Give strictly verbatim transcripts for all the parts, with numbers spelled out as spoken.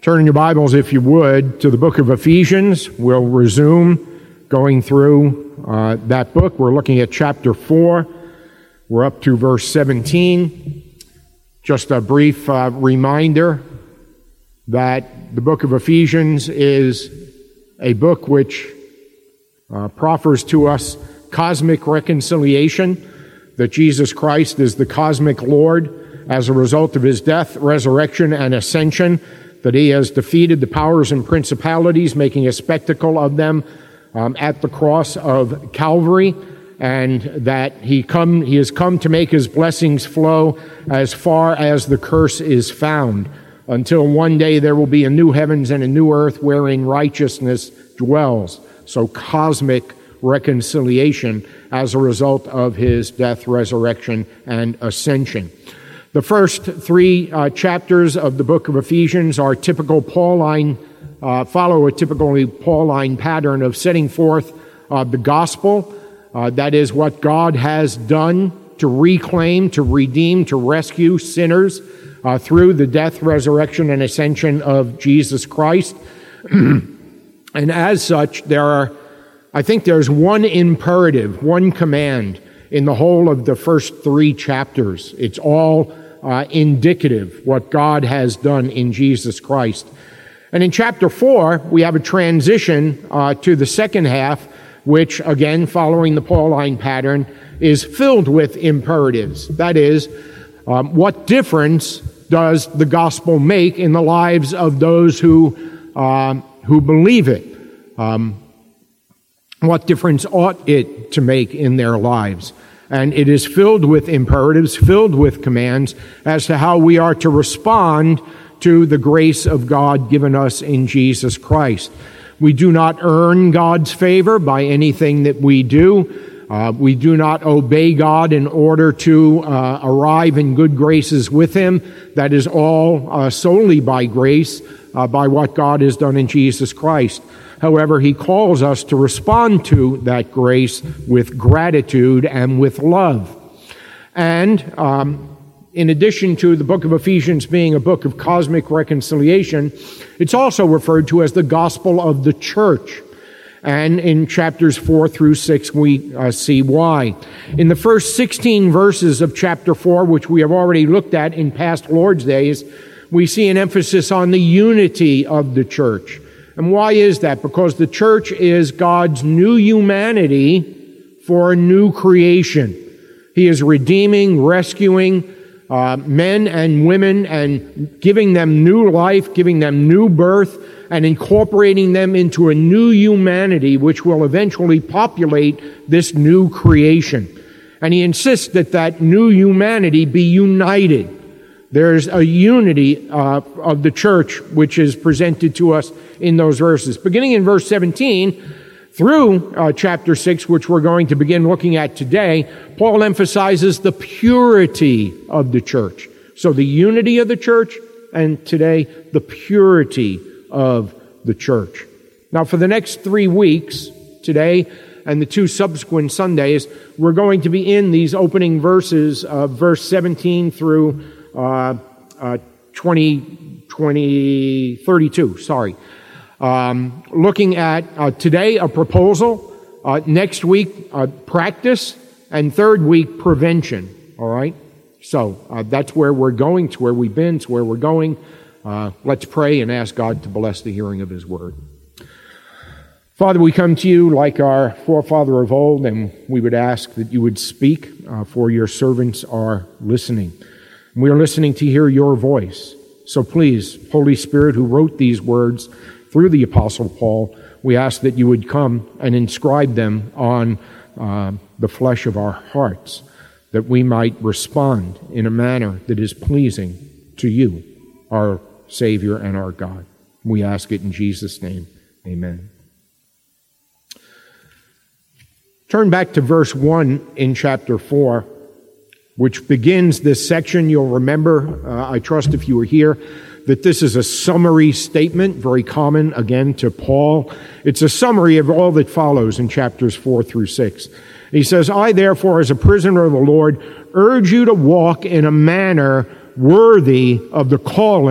Turn in your Bibles, if you would, to the book of Ephesians. We'll resume going through uh, that book. We're looking at chapter four. We're up to verse seventeen. Just a brief uh, reminder that the book of Ephesians is a book which uh, proffers to us cosmic reconciliation, that Jesus Christ is the cosmic Lord as a result of his death, resurrection, and ascension, that he has defeated the powers and principalities, making a spectacle of them um, at the cross of Calvary, and that he come he has come to make his blessings flow as far as the curse is found, until one day there will be a new heavens and a new earth wherein righteousness dwells. So cosmic reconciliation as a result of his death, resurrection, and ascension. The first three uh, chapters of the book of Ephesians are typical Pauline, uh, follow a typically Pauline pattern of setting forth uh, the gospel. Uh, that is what God has done to reclaim, to redeem, to rescue sinners uh, through the death, resurrection, and ascension of Jesus Christ. And as such, there are, I think there's one imperative, one command in the whole of the first three chapters. It's all Uh, indicative what God has done in Jesus Christ. And in chapter four, we have a transition uh, to the second half, which, again, following the Pauline pattern, is filled with imperatives. That is, um, what difference does the gospel make in the lives of those who uh, who believe it? Um, what difference ought it to make in their lives? And it is filled with imperatives, filled with commands as to how we are to respond to the grace of God given us in Jesus Christ. We do not earn God's favor by anything that we do. Uh, we do not obey God in order to uh, arrive in good graces with Him. That is all uh, solely by grace, uh, by what God has done in Jesus Christ. However, He calls us to respond to that grace with gratitude and with love. And um, in addition to the book of Ephesians being a book of cosmic reconciliation, it's also referred to as the gospel of the church. And in chapters four through six, we uh, see why. In the first sixteen verses of chapter four, which we have already looked at in past Lord's days, we see an emphasis on the unity of the church. And why is that? Because the church is God's new humanity for a new creation. He is redeeming, rescuing uh, men and women and giving them new life, giving them new birth, and incorporating them into a new humanity which will eventually populate this new creation. And He insists that that new humanity be united. There's a unity uh, of the church which is presented to us in those verses. Beginning in verse seventeen, through uh, chapter six, which we're going to begin looking at today, Paul emphasizes the purity of the church. So the unity of the church, and today, the purity of the church. Now, for the next three weeks, today and the two subsequent Sundays, we're going to be in these opening verses of verse seventeen through Uh, uh, twenty, twenty, thirty-two, sorry. Um, looking at uh, today a proposal, uh, next week uh, practice, and third week prevention, all right? So uh, that's where we're going, to where we've been, to where we're going. Uh, let's pray and ask God to bless the hearing of His word. Father, we come to you like our forefather of old, and we would ask that you would speak, uh, for your servants are listening. We are listening to hear your voice. So please, Holy Spirit, who wrote these words through the Apostle Paul, we ask that you would come and inscribe them on uh, the flesh of our hearts, that we might respond in a manner that is pleasing to you, our Savior and our God. We ask it in Jesus' name. Amen. Turn back to verse one in chapter four. Which begins this section. You'll remember, uh, I trust if you were here, that this is a summary statement, very common, again, to Paul. It's a summary of all that follows in chapters four through six. He says, I, therefore, as a prisoner of the Lord, urge you to walk in a manner worthy of the calling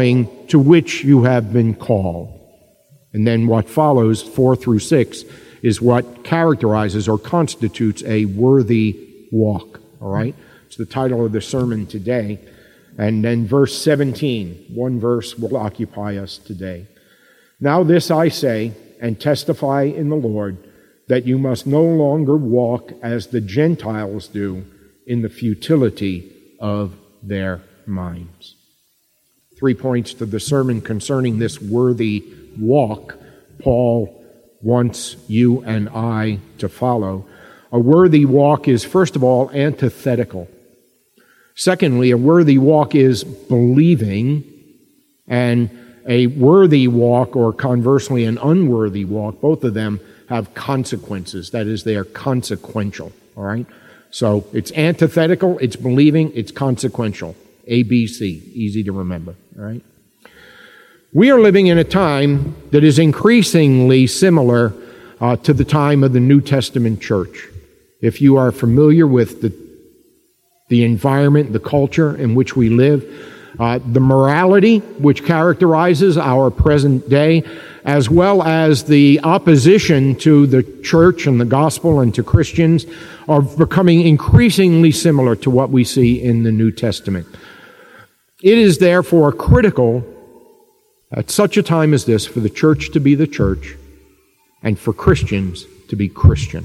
to which you have been called. And then what follows, four through six, is what characterizes or constitutes a worthy walk. All right? It's the title of the sermon today. And then verse seventeen, one verse will occupy us today. Now this I say, and testify in the Lord, that you must no longer walk as the Gentiles do in the futility of their minds. Three points to the sermon concerning this worthy walk Paul wants you and I to follow. A worthy walk is, first of all, antithetical. Secondly, a worthy walk is believing, and a worthy walk, or conversely an unworthy walk, both of them have consequences. That is, they are consequential. All right? So it's antithetical, it's believing, it's consequential. A, B, C. Easy to remember. All right? We are living in a time that is increasingly similar uh, to the time of the New Testament church. If you are familiar with the, the environment, the culture in which we live, uh, the morality which characterizes our present day, as well as the opposition to the church and the gospel and to Christians, are becoming increasingly similar to what we see in the New Testament. It is therefore critical at such a time as this for the church to be the church and for Christians to be Christian.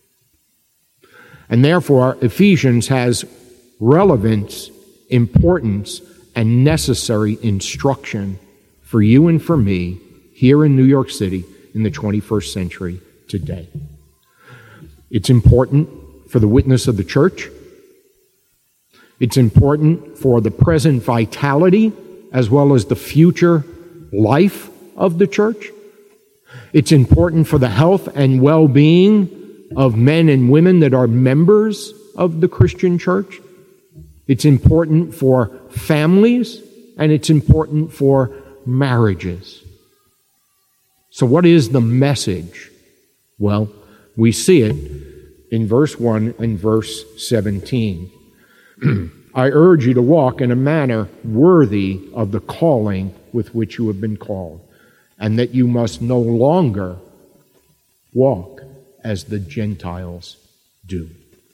And therefore, Ephesians has relevance, importance, and necessary instruction for you and for me here in New York City in the twenty-first century today. It's important for the witness of the church. It's important for the present vitality as well as the future life of the church. It's important for the health and well-being of men and women that are members of the Christian church. It's important for families, and it's important for marriages. So what is the message? Well, we see it in verse one and verse seventeen. I urge you to walk in a manner worthy of the calling with which you have been called, and that you must no longer walk as the Gentiles do.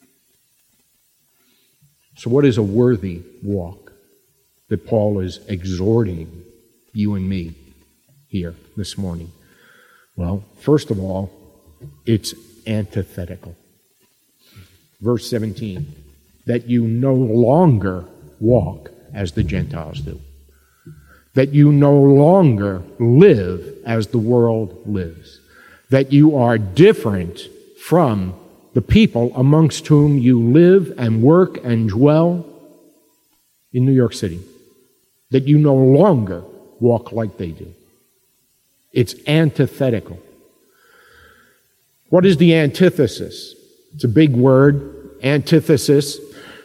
So what is a worthy walk that Paul is exhorting you and me here this morning? Well, first of all, it's antithetical. Verse seventeen, that you no longer walk as the Gentiles do. That you no longer live as the world lives. That you are different from the people amongst whom you live and work and dwell in New York City. That you no longer walk like they do. It's antithetical. What is the antithesis? It's a big word. Antithesis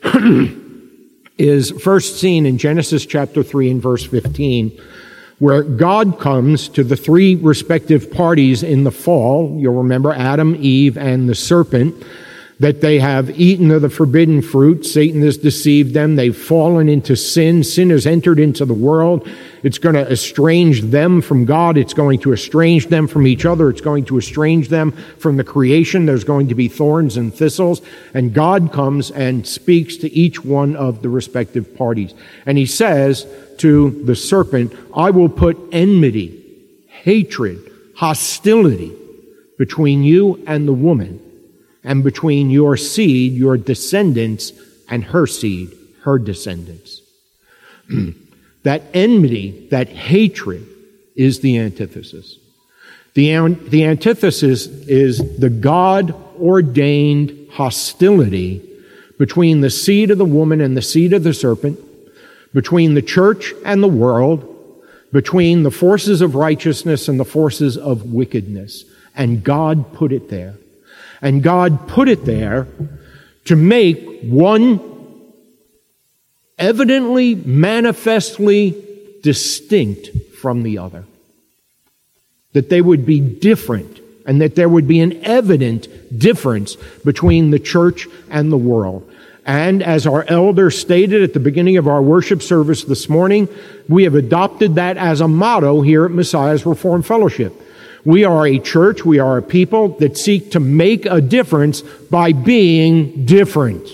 is first seen in Genesis chapter three and verse fifteen, where God comes to the three respective parties in the fall. You'll remember Adam, Eve, and the serpent, that they have eaten of the forbidden fruit. Satan has deceived them. They've fallen into sin. Sin has entered into the world. It's going to estrange them from God. It's going to estrange them from each other. It's going to estrange them from the creation. There's going to be thorns and thistles. And God comes and speaks to each one of the respective parties. And he says to the serpent, I will put enmity, hatred, hostility between you and the woman, and between your seed, your descendants, and her seed, her descendants. That enmity, that hatred, is the antithesis. The, an- the antithesis is the God-ordained hostility between the seed of the woman and the seed of the serpent, between the church and the world, between the forces of righteousness and the forces of wickedness. And God put it there. And God put it there to make one evidently, manifestly distinct from the other. That they would be different, and that there would be an evident difference between the church and the world. And as our elder stated at the beginning of our worship service this morning, we have adopted that as a motto here at Messiah's Reformed Fellowship. We are a church, we are a people that seek to make a difference by being different.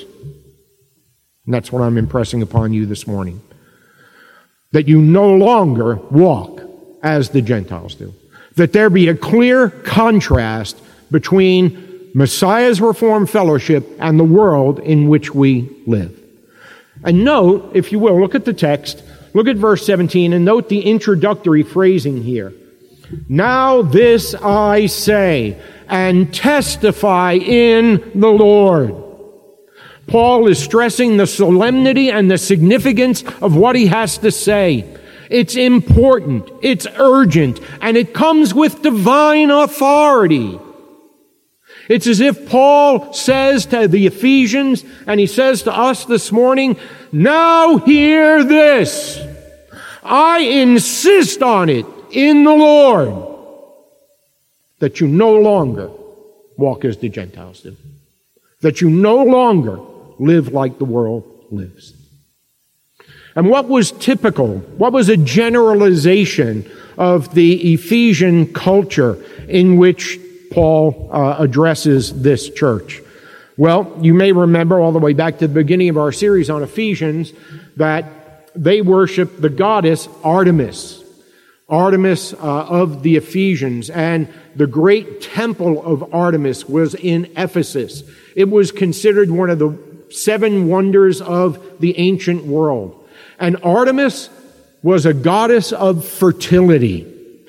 And that's what I'm impressing upon you this morning. That you no longer walk as the Gentiles do. That there be a clear contrast between Messiah's Reformed Fellowship and the world in which we live. And note, if you will, look at the text, look at verse seventeen, and note the introductory phrasing here. Now this I say, and testify in the Lord. Paul is stressing the solemnity and the significance of what he has to say. It's important, it's urgent, and it comes with divine authority. It's as if Paul says to the Ephesians, and he says to us this morning, now hear this. I insist on it in the Lord that you no longer walk as the Gentiles do. That you no longer live like the world lives. And what was typical, what was a generalization of the Ephesian culture in which Paul uh, addresses this church? Well, you may remember all the way back to the beginning of our series on Ephesians that they worship the goddess Artemis. Artemis uh, of the Ephesians. And the great temple of Artemis was in Ephesus. It was considered one of the seven wonders of the ancient world. And Artemis was a goddess of fertility.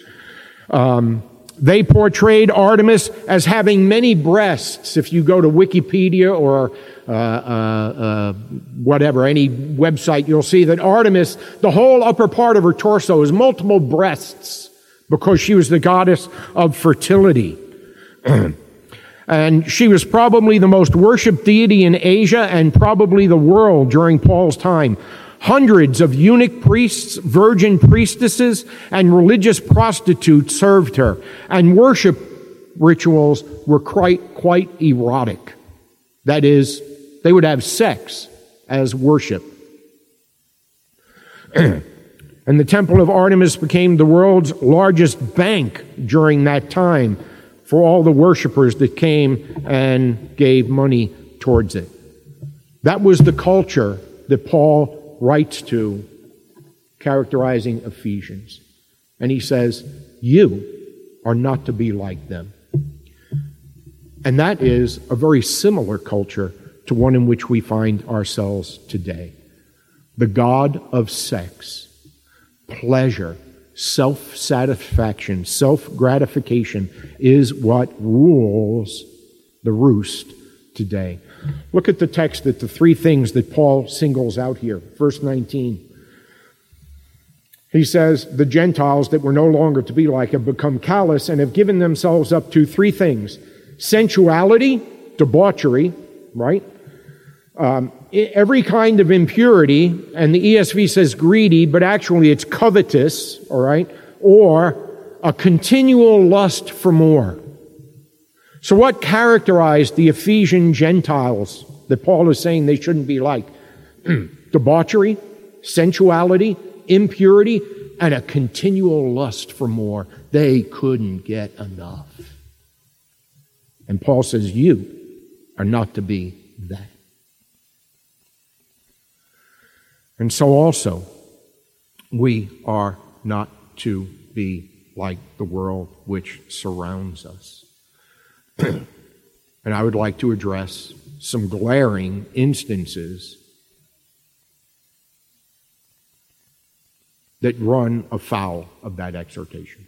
Um, They portrayed Artemis as having many breasts. If you go to Wikipedia or uh, uh, uh, whatever, any website, you'll see that Artemis, the whole upper part of her torso is multiple breasts because she was the goddess of fertility. And she was probably the most worshipped deity in Asia and probably the world during Paul's time. Hundreds of eunuch priests, virgin priestesses, and religious prostitutes served her, and worship rituals were quite, quite erotic. That is, they would have sex as worship. And the Temple of Artemis became the world's largest bank during that time for all the worshipers that came and gave money towards it. That was the culture that Paul writes to, characterizing Ephesians. And he says, you are not to be like them. And that is a very similar culture to one in which we find ourselves today. The god of sex, pleasure, self-satisfaction, self-gratification is what rules the roost today. Look at the text, at the three things that Paul singles out here. Verse nineteen. He says, the Gentiles that were no longer to be like have become callous and have given themselves up to three things. Sensuality, debauchery, right? Um, every kind of impurity, and the E S V says greedy, but actually it's covetous, all right? Or a continual lust for more. So what characterized the Ephesian Gentiles that Paul is saying they shouldn't be like? Debauchery, sensuality, impurity, and a continual lust for more. They couldn't get enough. And Paul says, you are not to be that. And so also, we are not to be like the world which surrounds us. And I would like to address some glaring instances that run afoul of that exhortation.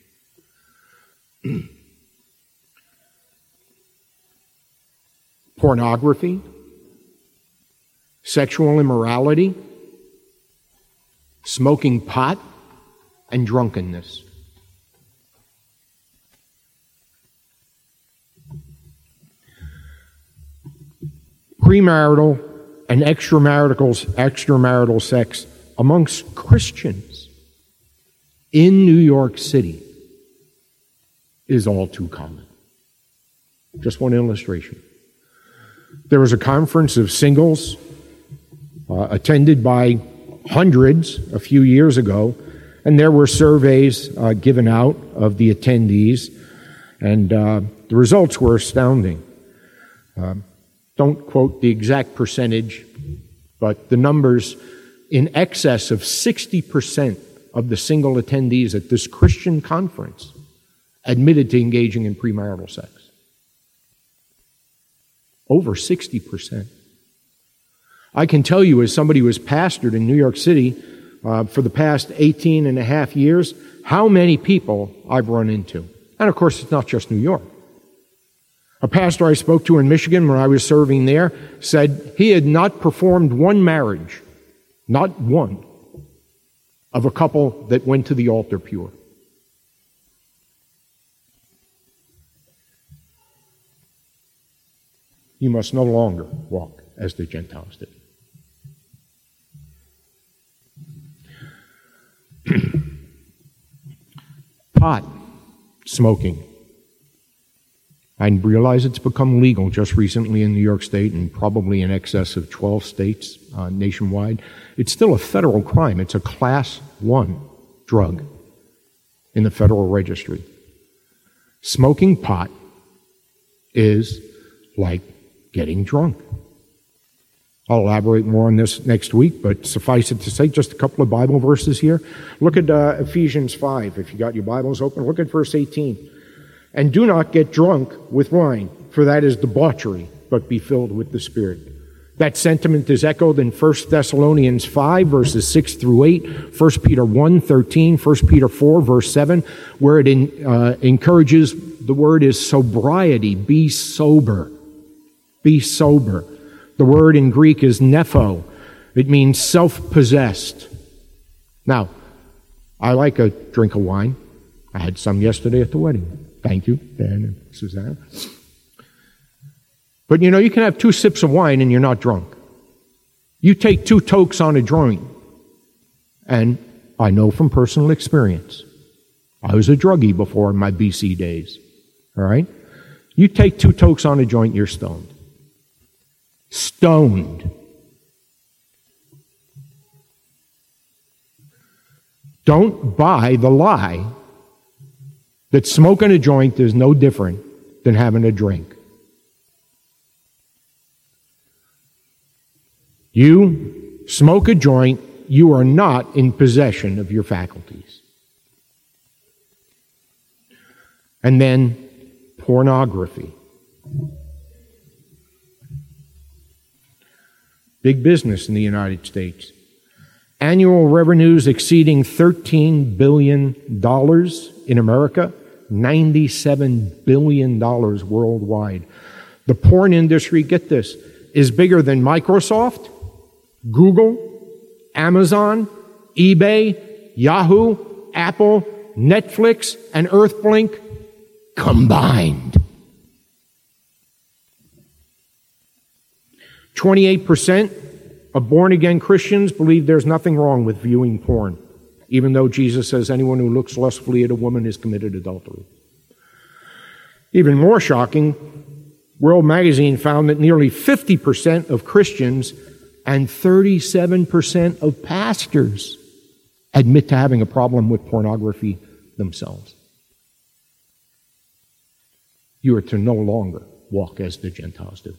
Pornography, sexual immorality, smoking pot, and drunkenness. Premarital and extramarital, extramarital sex amongst Christians in New York City is all too common. Just one illustration. There was a conference of singles uh, attended by hundreds a few years ago, and there were surveys uh, given out of the attendees, and uh, the results were astounding. Uh, don't quote the exact percentage, but the numbers, in excess of sixty percent of the single attendees at this Christian conference admitted to engaging in premarital sex. Over sixty percent. I can tell you, as somebody who has pastored in New York City uh, for the past eighteen and a half years, how many people I've run into. And of course, it's not just New York. A pastor I spoke to in Michigan when I was serving there said he had not performed one marriage, not one, of a couple that went to the altar pure. You must no longer walk as the Gentiles did. Pot smoking. I realize it's become legal just recently in New York State and probably in excess of twelve states uh, nationwide. It's still a federal crime. It's a class one drug in the Federal Registry. Smoking pot is like getting drunk. I'll elaborate more on this next week, but suffice it to say, just a couple of Bible verses here. Look at uh, Ephesians five. If you got your Bibles open, look at verse eighteen. And do not get drunk with wine, for that is debauchery, but be filled with the Spirit. That sentiment is echoed in First Thessalonians five, verses six through eight, First Peter one, thirteen, First Peter four, verse seven, where it in, uh, encourages, the word is sobriety, be sober. Be sober. The word in Greek is nepho. It means self-possessed. Now, I like a drink of wine. I had some yesterday at the wedding. Thank you, Dan and Susanna. But you know, you can have two sips of wine and you're not drunk. You take two tokes on a joint, and I know from personal experience, I was a druggie before in my B C days, all right? You take two tokes on a joint, you're stoned. Stoned. Don't buy the lie that smoking a joint is no different than having a drink. You smoke a joint, you are not in possession of your faculties. And then pornography. Big business in the United States. Annual revenues exceeding thirteen billion dollars in America, ninety-seven billion dollars worldwide. The porn industry, get this, is bigger than Microsoft, Google, Amazon, eBay, Yahoo, Apple, Netflix, and Earthblink combined. twenty-eight percent of born-again Christians believe there's nothing wrong with viewing porn, even though Jesus says anyone who looks lustfully at a woman has committed adultery. Even more shocking, World Magazine found that nearly fifty percent of Christians and thirty-seven percent of pastors admit to having a problem with pornography themselves. You are to no longer walk as the Gentiles do.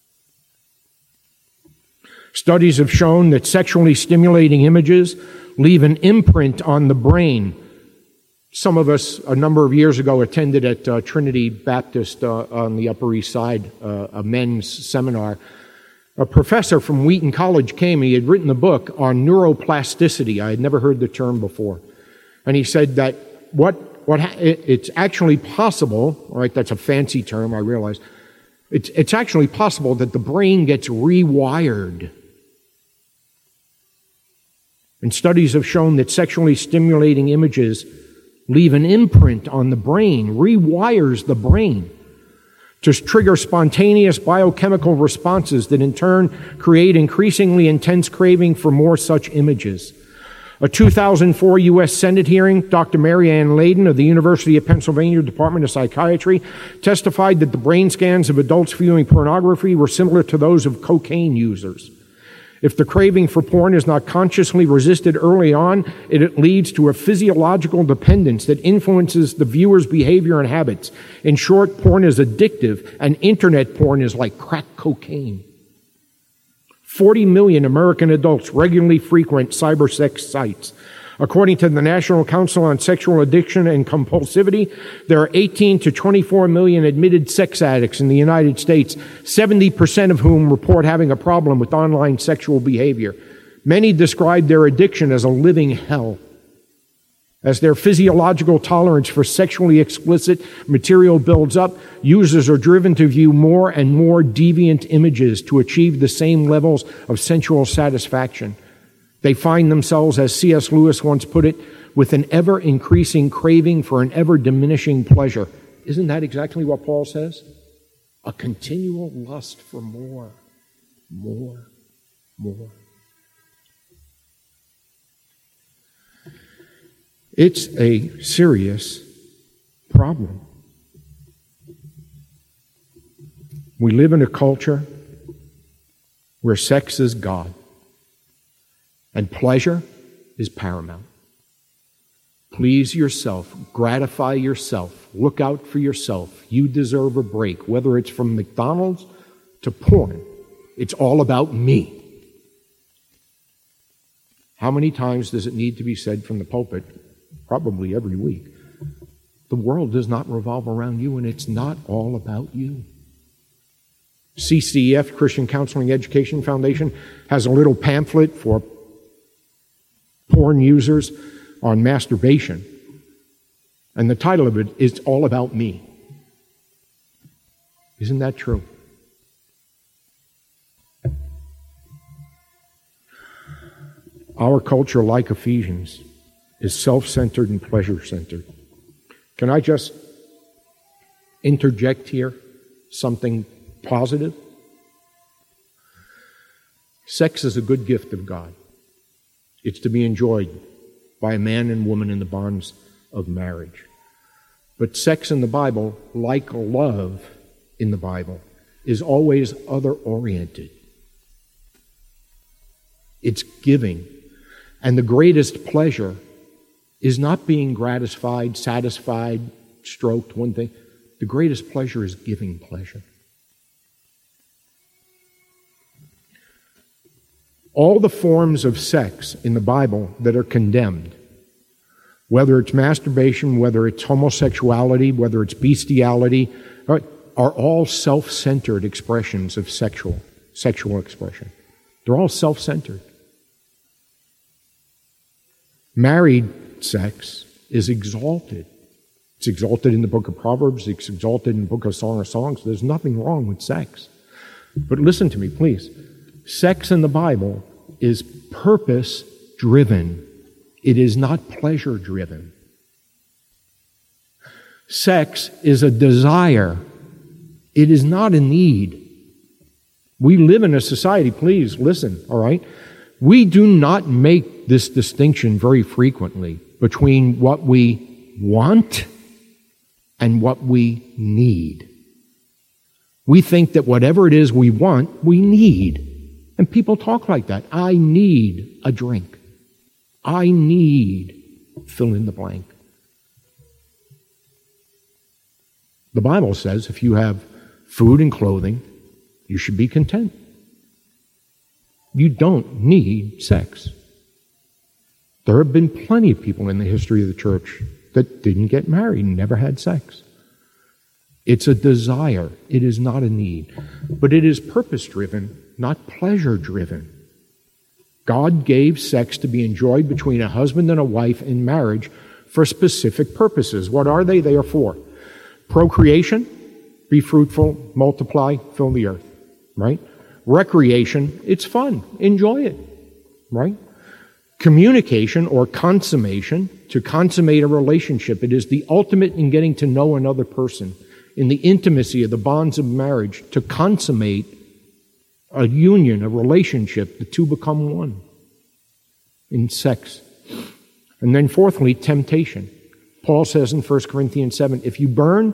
Studies have shown that sexually stimulating images leave an imprint on the brain. Some of us, a number of years ago, attended at uh, Trinity Baptist uh, on the Upper East Side, uh, a men's seminar. A professor from Wheaton College came. He had written a book on neuroplasticity. I had never heard the term before. And he said that what, what ha- it, it's actually possible, all right, that's a fancy term, I realize. It's, it's actually possible that the brain gets rewired. And studies have shown that sexually stimulating images leave an imprint on the brain, rewires the brain to trigger spontaneous biochemical responses that in turn create increasingly intense craving for more such images. A two thousand four U S Senate hearing, Doctor Mary Ann Layden of the University of Pennsylvania Department of Psychiatry testified that the brain scans of adults viewing pornography were similar to those of cocaine users. If the craving for porn is not consciously resisted early on, it leads to a physiological dependence that influences the viewer's behavior and habits. In short, porn is addictive, and internet porn is like crack cocaine. forty million American adults regularly frequent cybersex sites. According to the National Council on Sexual Addiction and Compulsivity, there are eighteen to twenty-four million admitted sex addicts in the United States, seventy percent of whom report having a problem with online sexual behavior. Many describe their addiction as a living hell. As their physiological tolerance for sexually explicit material builds up, users are driven to view more and more deviant images to achieve the same levels of sensual satisfaction. They find themselves, as C S Lewis once put it, with an ever-increasing craving for an ever-diminishing pleasure. Isn't that exactly what Paul says? A continual lust for more, more, more. It's a serious problem. We live in a culture where sex is God. And pleasure is paramount. Please yourself, gratify yourself, look out for yourself. You deserve a break, whether it's from McDonald's to porn. It's all about me. How many times does it need to be said from the pulpit? Probably every week. The world does not revolve around you, and it's not all about you. C C E F, Christian Counseling Education Foundation, has a little pamphlet for porn users on masturbation. And the title of it is All About Me. Isn't that true? Our culture, like Ephesians, is self-centered and pleasure-centered. Can I just interject here something positive? Sex is a good gift of God. It's to be enjoyed by a man and woman in the bonds of marriage. But sex in the Bible, like love in the Bible, is always other-oriented. It's giving. And the greatest pleasure is not being gratified, satisfied, stroked, one thing. The greatest pleasure is giving pleasure. All the forms of sex in the Bible that are condemned, whether it's masturbation, whether it's homosexuality, whether it's bestiality, are, are all self-centered expressions of sexual, sexual expression. They're all self-centered. Married sex is exalted. It's exalted in the book of Proverbs. It's exalted in the book of Song of Songs. There's nothing wrong with sex. But listen to me, please. Sex in the Bible is purpose-driven. It is not pleasure-driven. Sex is a desire. It is not a need. We live in a society, please listen, all right? We do not make this distinction very frequently between what we want and what we need. We think that whatever it is we want, we need. And people talk like that. I need a drink. I need fill in the blank. The Bible says if you have food and clothing, you should be content. You don't need sex. There have been plenty of people in the history of the church that didn't get married and never had sex. It's a desire. It is not a need. But it is purpose-driven, not pleasure-driven. God gave sex to be enjoyed between a husband and a wife in marriage for specific purposes. What are they? They are for procreation, be fruitful, multiply, fill the earth, right? Recreation, it's fun, enjoy it, right? Communication or consummation, to consummate a relationship. It is the ultimate in getting to know another person, in the intimacy of the bonds of marriage, to consummate a union, a relationship, the two become one in sex. And then fourthly, temptation. Paul says in First Corinthians seven, if you burn,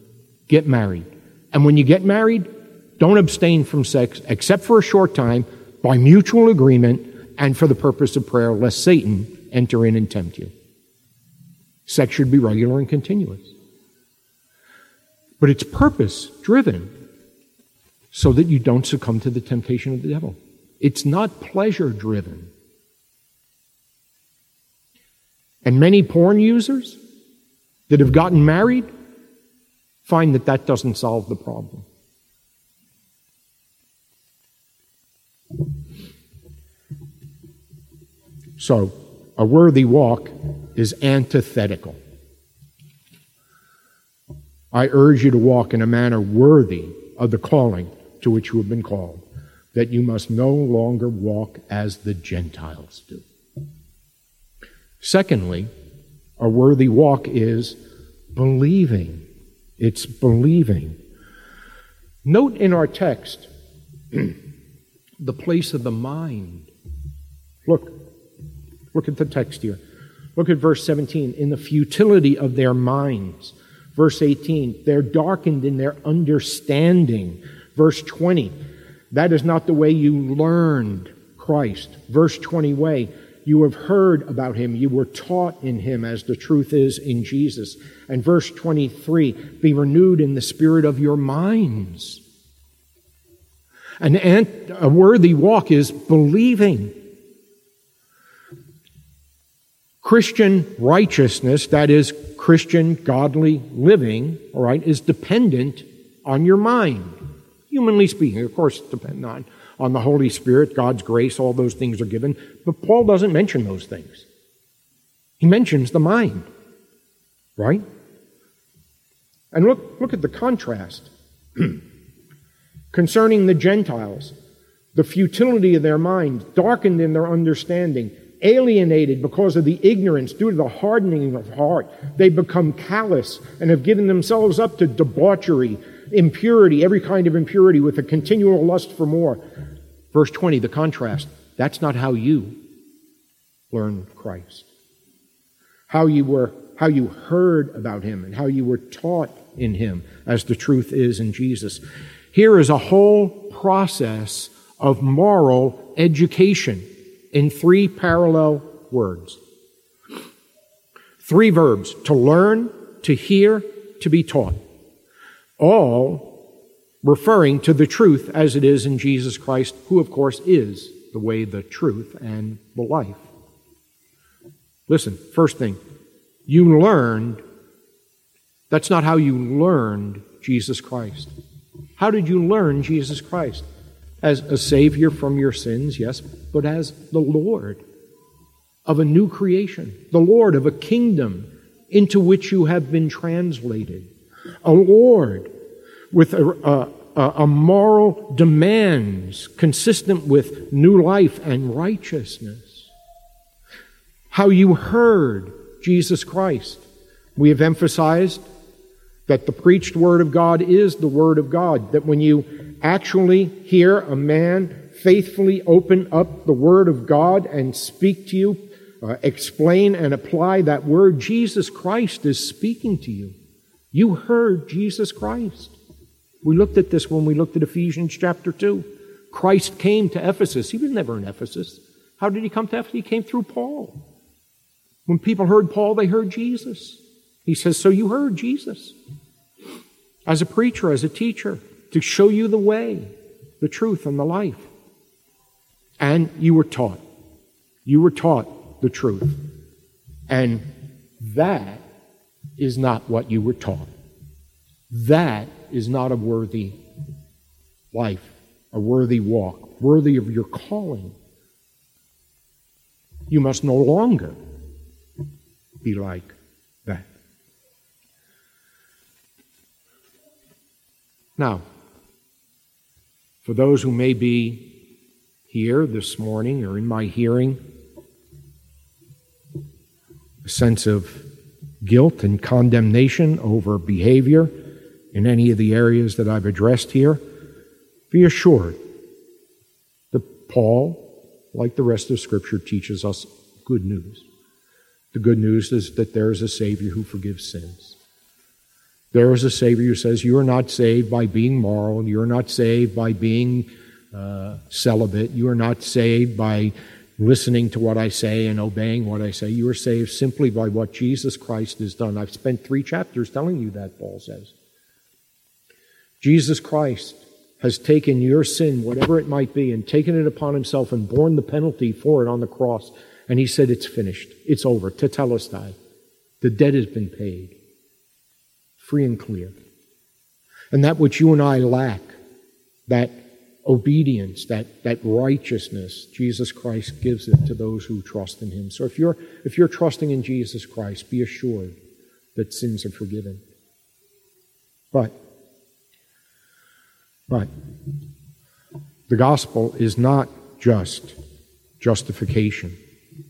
get married. And when you get married, don't abstain from sex, except for a short time, by mutual agreement and for the purpose of prayer, lest Satan enter in and tempt you. Sex should be regular and continuous. But it's purpose-driven so that you don't succumb to the temptation of the devil. It's not pleasure-driven. And many porn users that have gotten married find that that doesn't solve the problem. So, a worthy walk is antithetical. I urge you to walk in a manner worthy of the calling to which you have been called, that you must no longer walk as the Gentiles do. Secondly, a worthy walk is believing. It's believing. Note in our text the place of the mind. Look, look at the text here. Look at verse seventeen. In the futility of their minds. Verse eighteen. They're darkened in their understanding. Verse twenty. That is not the way you learned Christ. Verse twenty way. You have heard about him. You were taught in him as the truth is in Jesus. And verse twenty-three, be renewed in the spirit of your minds. An ant, a worthy walk is believing. Christian righteousness, that is, Christian godly living, all right, is dependent on your mind. Humanly speaking, of course, it's dependent on on the Holy Spirit, God's grace, all those things are given. But Paul doesn't mention those things. He mentions the mind, right? And look, look at the contrast. Concerning the Gentiles, the futility of their mind, darkened in their understanding, alienated because of the ignorance due to the hardening of heart. They become callous and have given themselves up to debauchery, impurity, every kind of impurity with a continual lust for more. Verse twenty, the contrast. That's not how you learned Christ. How you were, how you heard about him and how you were taught in him as the truth is in Jesus. Here is a whole process of moral education in three parallel words. Three verbs: to learn, to hear, to be taught. All referring to the truth as it is in Jesus Christ, who of course is the way, the truth, and the life. Listen, first thing, you learned, that's not how you learned Jesus Christ. How did you learn Jesus Christ? As a Savior from your sins, yes, but as the Lord of a new creation, the Lord of a kingdom into which you have been translated. A Lord with a, a, a moral demands consistent with new life and righteousness. How you heard Jesus Christ. We have emphasized that the preached Word of God is the Word of God, that when you actually hear a man faithfully open up the Word of God and speak to you, uh, explain and apply that Word, Jesus Christ is speaking to you. You heard Jesus Christ. We looked at this when we looked at Ephesians chapter two. Christ came to Ephesus. He was never in Ephesus. How did he come to Ephesus? He came through Paul. When people heard Paul, they heard Jesus. He says, so you heard Jesus. As a preacher, as a teacher, to show you the way, the truth, and the life. And you were taught. You were taught the truth. And that is not what you were taught. That is not a worthy life, a worthy walk, worthy of your calling. You must no longer be like that. Now, for those who may be here this morning or in my hearing, a sense of guilt and condemnation over behavior in any of the areas that I've addressed here, be assured that Paul, like the rest of Scripture, teaches us good news. The good news is that there is a Savior who forgives sins. There is a Savior who says you are not saved by being moral, you're not saved by being uh, celibate. You are not saved by listening to what I say and obeying what I say. You are saved simply by what Jesus Christ has done. I've spent three chapters telling you that, Paul says. Jesus Christ has taken your sin, whatever it might be, and taken it upon himself and borne the penalty for it on the cross. And he said, it's finished. It's over. Tetelestai. The debt has been paid. Free and clear. And that which you and I lack, that obedience, that, that righteousness, Jesus Christ gives it to those who trust in him. So if you're, if you're trusting in Jesus Christ, be assured that sins are forgiven. But, but, the gospel is not just justification.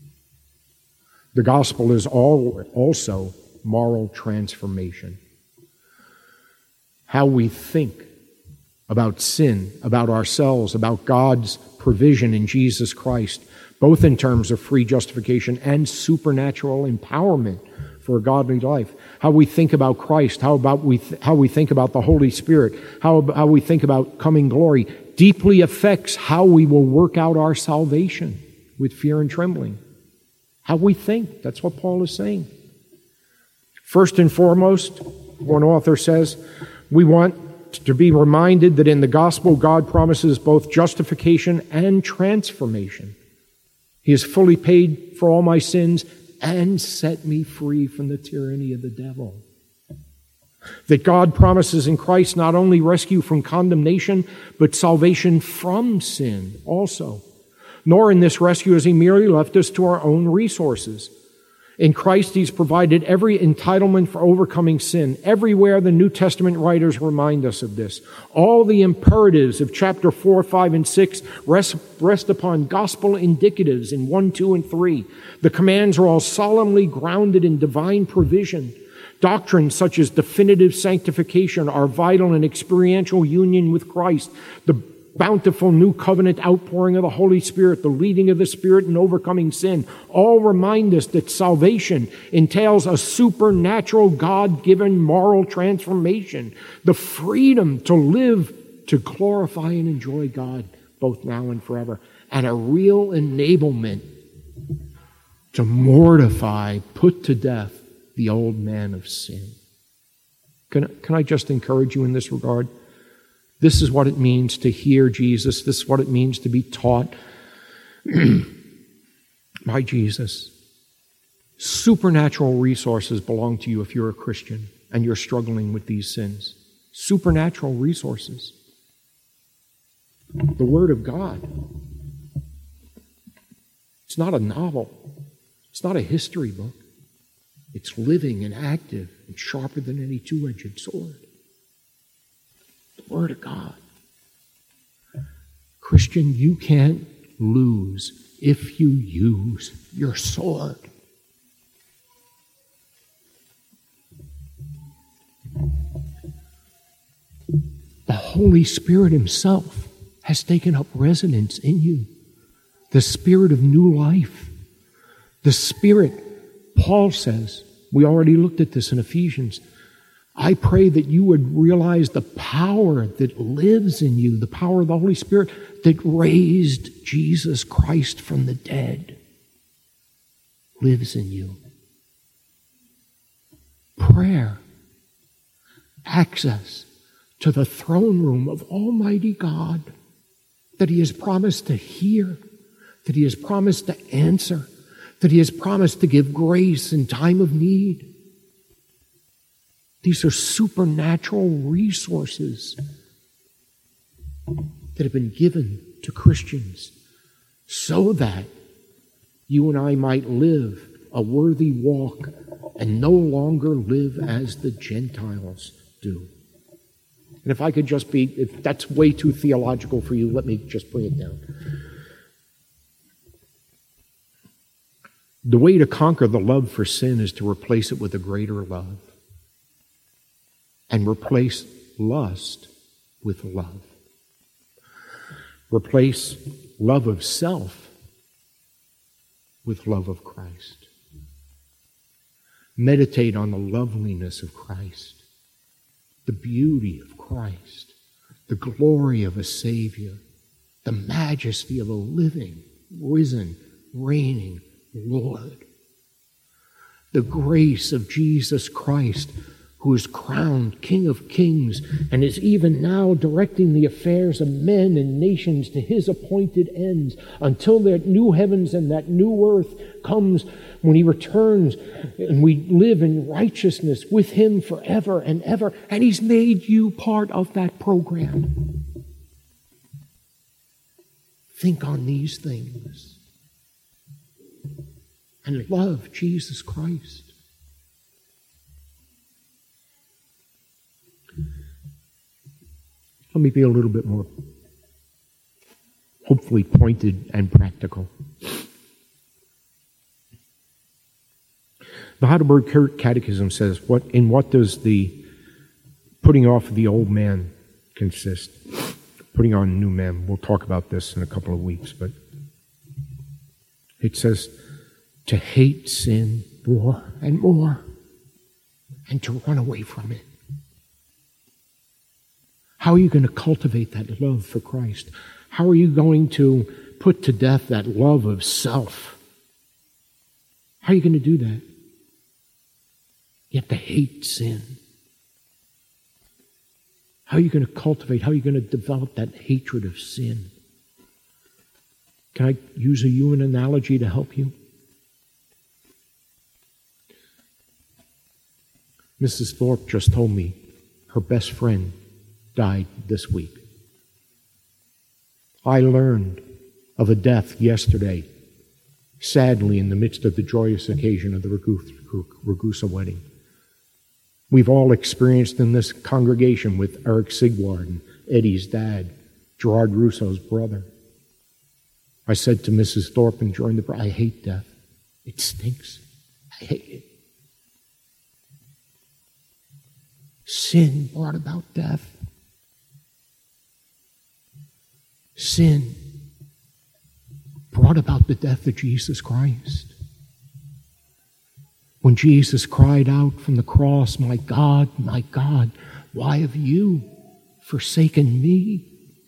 The gospel is all, also moral transformation. How we think about sin, about ourselves, about God's provision in Jesus Christ, both in terms of free justification and supernatural empowerment for a godly life. How we think about Christ, how about we th- how we think about the Holy Spirit, how, how we think about coming glory, deeply affects how we will work out our salvation with fear and trembling. How we think, that's what Paul is saying. First and foremost, one author says, we want to be reminded that in the gospel, God promises both justification and transformation. He has fully paid for all my sins and set me free from the tyranny of the devil. That God promises in Christ not only rescue from condemnation, but salvation from sin also. Nor in this rescue has he merely left us to our own resources. In Christ, he's provided every entitlement for overcoming sin. Everywhere the New Testament writers remind us of this. All the imperatives of chapter four, five, and six rest, rest upon gospel indicatives in one, two, and three. The commands are all solemnly grounded in divine provision. Doctrines such as definitive sanctification are vital in experiential union with Christ. The bountiful new covenant outpouring of the Holy Spirit, the leading of the Spirit in overcoming sin, all remind us that salvation entails a supernatural God-given moral transformation, the freedom to live, to glorify and enjoy God both now and forever, and a real enablement to mortify, put to death the old man of sin. Can, can I just encourage you in this regard? This is what it means to hear Jesus. This is what it means to be taught by Jesus. Supernatural resources belong to you if you're a Christian and you're struggling with these sins. Supernatural resources. The Word of God. It's not a novel. It's not a history book. It's living and active and sharper than any two-edged sword. The Word of God. Christian, you can't lose if you use your sword. The Holy Spirit himself has taken up residence in you. The Spirit of new life. The Spirit, Paul says, we already looked at this in Ephesians, I pray that you would realize the power that lives in you, the power of the Holy Spirit that raised Jesus Christ from the dead, lives in you. Prayer, access to the throne room of Almighty God that He has promised to hear, that He has promised to answer, that He has promised to give grace in time of need. These are supernatural resources that have been given to Christians so that you and I might live a worthy walk and no longer live as the Gentiles do. And if I could just be, if that's way too theological for you, let me just bring it down. The way to conquer the love for sin is to replace it with a greater love. And replace lust with love. Replace love of self with love of Christ. Meditate on the loveliness of Christ, the beauty of Christ, the glory of a Savior, the majesty of a living, risen, reigning Lord. The grace of Jesus Christ, who is crowned King of Kings and is even now directing the affairs of men and nations to his appointed ends until that new heavens and that new earth comes when he returns and we live in righteousness with him forever and ever. And he's made you part of that program. Think on these things and love Jesus Christ. Let me be a little bit more, hopefully, pointed and practical. The Heidelberg Catechism says, "What in what does the putting off of the old man consist? Putting on a new man." We'll talk about this in a couple of weeks, but it says to hate sin more and more and to run away from it. How are you going to cultivate that love for Christ? How are you going to put to death that love of self? How are you going to do that? You have to hate sin. How are you going to cultivate, how are you going to develop that hatred of sin? Can I use a human analogy to help you? Missus Thorpe just told me her best friend died this week. I learned of a death yesterday, sadly in the midst of the joyous occasion of the Ragusa wedding. We've all experienced in this congregation with Eric Sigward and Eddie's dad, Gerard Russo's brother. I said to Missus Thorpe during the I hate death. It stinks. I hate it. Sin brought about death. Sin brought about the death of Jesus Christ. When Jesus cried out from the cross, "My God, my God, why have you forsaken me?"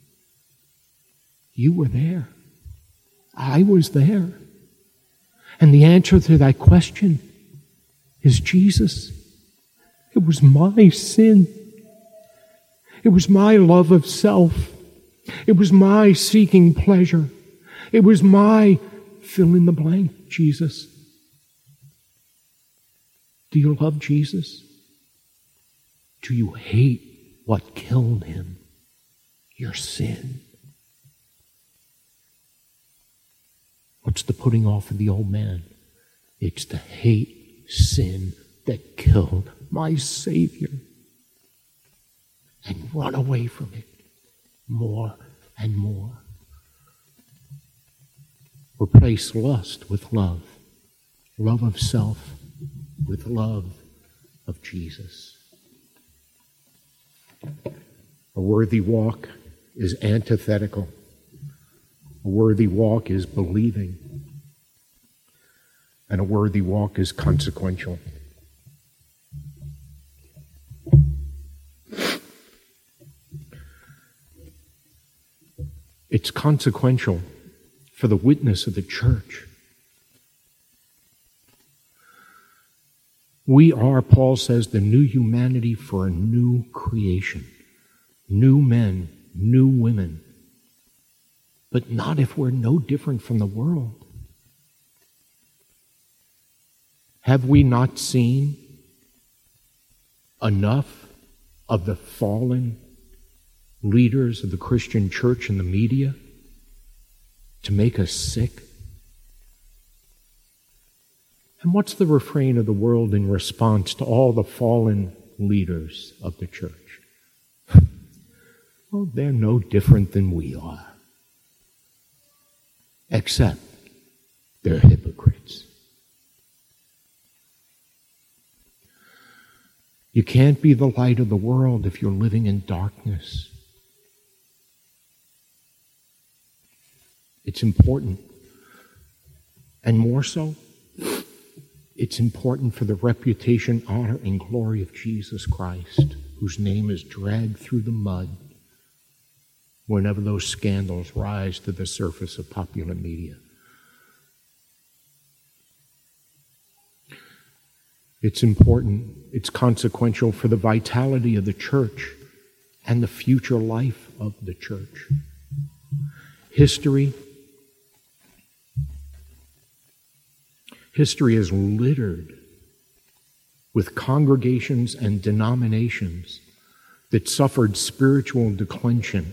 You were there. I was there. And the answer to that question is Jesus. It was my sin. It was my love of self. It was my seeking pleasure. It was my fill in the blank, Jesus. Do you love Jesus? Do you hate what killed him? Your sin. What's the putting off of the old man? It's to hate sin that killed my Savior and run away from it more and more. Replace lust with love, love of self with love of Jesus. A worthy walk is antithetical. A worthy walk is believing. And a worthy walk is consequential. It's consequential for the witness of the church. We are, Paul says, the new humanity for a new creation. New men, new women. But not if we're no different from the world. Have we not seen enough of the fallen leaders of the Christian church and the media to make us sick? And what's the refrain of the world in response to all the fallen leaders of the church? Well, they're no different than we are. Except they're hypocrites. You can't be the light of the world if you're living in darkness. It's important. And more so, it's important for the reputation, honor, and glory of Jesus Christ, whose name is dragged through the mud whenever those scandals rise to the surface of popular media. It's important, it's consequential for the vitality of the church and the future life of the church. History, history is littered with congregations and denominations that suffered spiritual declension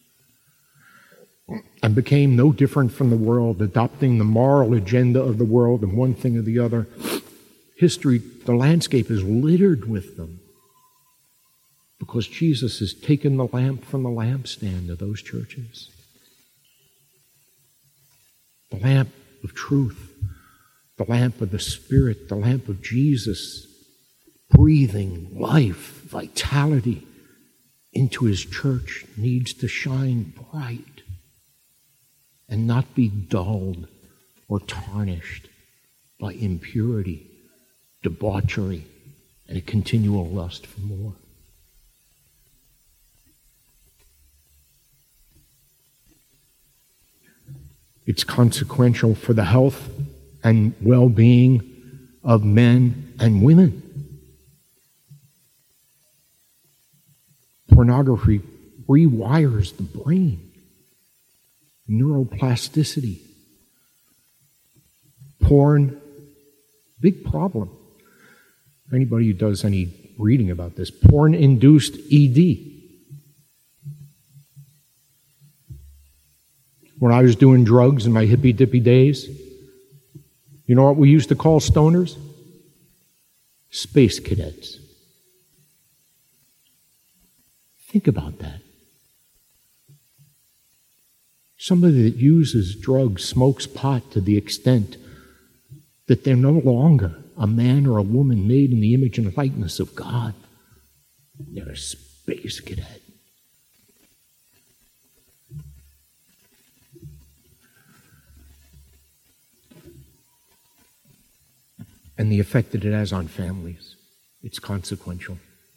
and became no different from the world, adopting the moral agenda of the world and one thing or the other. History, the landscape is littered with them because Jesus has taken the lamp from the lampstand of those churches. The lamp of truth, the lamp of the Spirit, the lamp of Jesus, breathing life, vitality into His church, needs to shine bright and not be dulled or tarnished by impurity, debauchery, and a continual lust for more. It's consequential for the health and well-being of men and women. Pornography rewires the brain, neuroplasticity. Porn, big problem. Anybody who does any reading about this, porn-induced E D. When I was doing drugs in my hippy-dippy days, you know what we used to call stoners? Space cadets. Think about that. Somebody that uses drugs, smokes pot to the extent that they're no longer a man or a woman made in the image and likeness of God. They're a space cadet. And the effect that it has on families, it's consequential.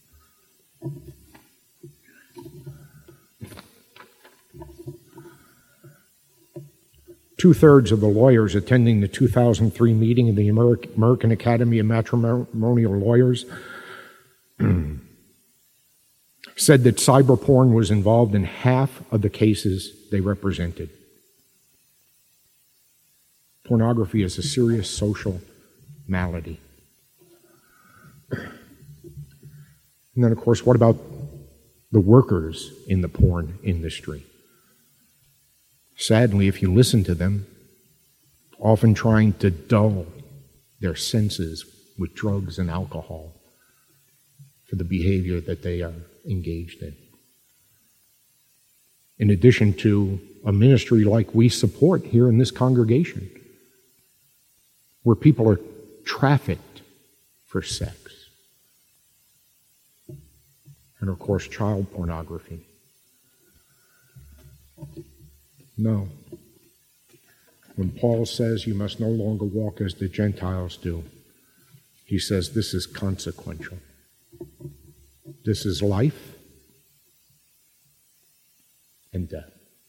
Two-thirds of the lawyers attending the two thousand three meeting of the American Academy of Matrimonial Lawyers said that cyber porn was involved in half of the cases they represented. Pornography is a serious social malady. And then, of course, what about the workers in the porn industry? Sadly, if you listen to them, often trying to dull their senses with drugs and alcohol for the behavior that they are engaged in. In addition to a ministry like we support here in this congregation, where people are trafficked for sex. And of course, child pornography. No. When Paul says you must no longer walk as the Gentiles do, he says this is consequential. This is life and death.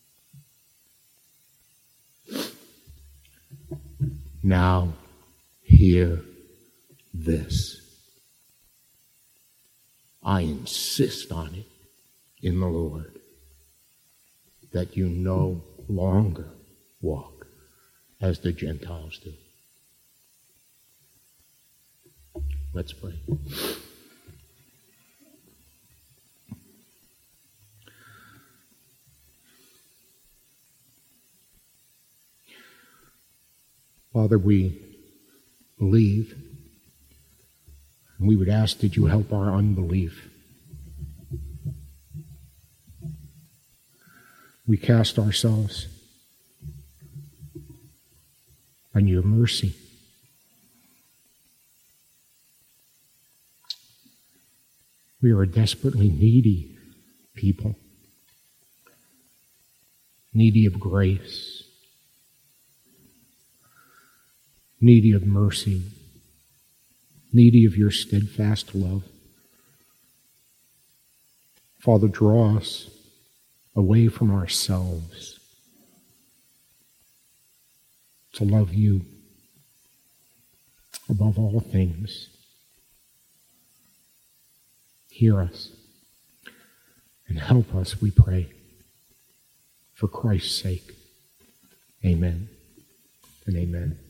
Now, hear this. I insist on it in the Lord that you no longer walk as the Gentiles do. Let's pray. Father, we believe, and we would ask that you help our unbelief. We cast ourselves on your mercy. We are a desperately needy people, needy of grace, needy of mercy, needy of your steadfast love. Father, draw us away from ourselves, to love you above all things. Hear us and help us, we pray, for Christ's sake. Amen and amen.